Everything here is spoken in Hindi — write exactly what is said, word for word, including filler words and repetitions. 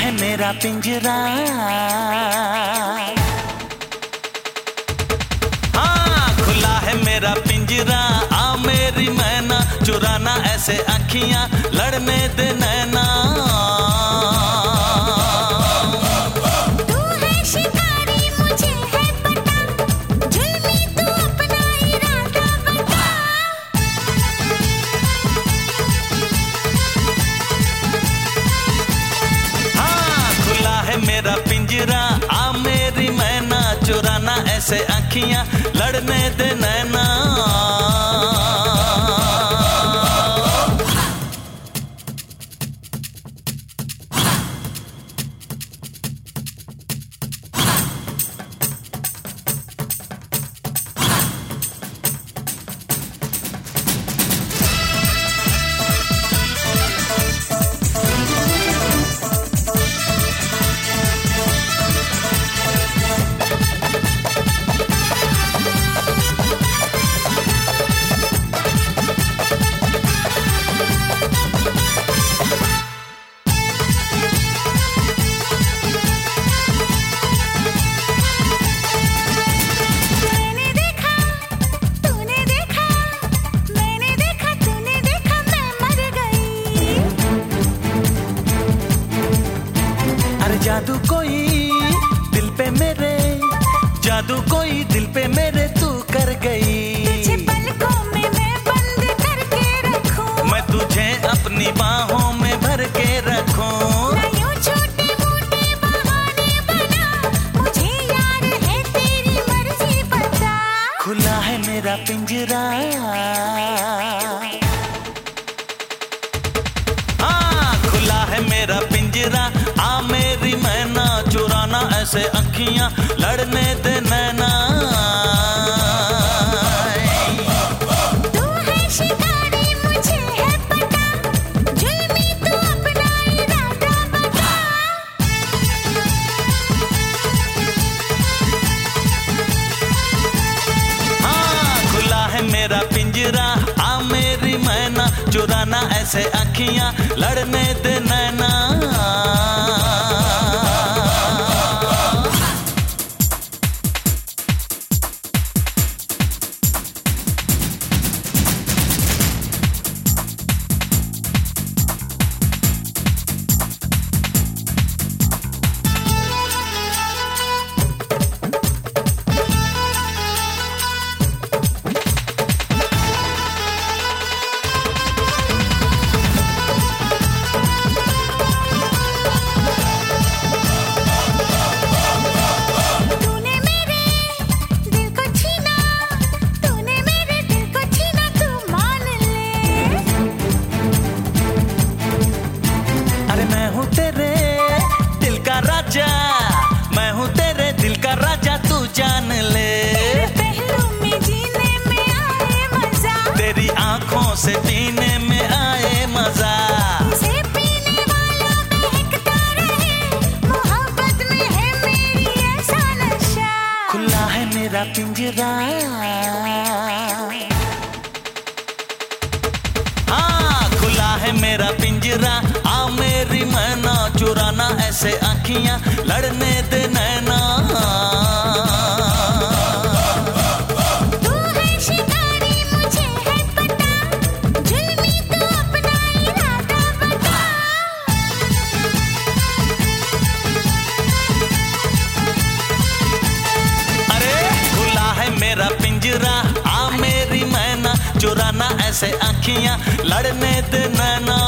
है मेरा पिंजरा, हाँ खुला है मेरा पिंजरा। आ मेरी मैना चुराना ऐसे आँखियाँ, लड़ने दे नैना। मेरा पिंजरा, आ मेरी मैना चुराना ऐसे आँखियाँ, लड़ने दे नैना। जादू कोई दिल पे मेरे, जादू कोई दिल पे मेरे तू कर गई। तुझे पलकों में मैं बंद करके रखूं, मैं तुझे अपनी बाहों में भर के रखूं। ना यूं छोटे मोटे बहाने बना, मुझे यार है तेरी मर्जी पता। खुला है मेरा पिंजरा, हाँ खुला है मेरा पिंजरा। आ मेरी मैना चुराना ऐसे आँखियाँ, लड़ने दे नैना। तू है शिकारी मुझे है पता, जुल्मी तू अपना इरादा बता। हाँ खुला है मेरा पिंजरा, आ मेरी मैना चुराना ऐसे आँखियाँ, लड़ने दे नैना। मैं हूँ तेरे दिल का राजा, तू जान ले। तेरे पहलू में जीने में आए मजा, तेरी आँखों से पीने में आए मजा। इसे पीने वाला बहकता रहे, मोहब्बत में है मेरी ऐसा नशा। खुला है मेरा पिंजरा, हाँ खुला है मेरा पिंजरा। आ मेरी मैना चुराना ऐसे आँखियाँ, लड़ने दे नैना। तू है शिकारी मुझे है पता, जुल्मी तू अपना इरादा बता। अरे खुला है मेरा पिंजरा, आ मेरी मैना चुराना ऐसे आँखियाँ, लड़ने दे नैना।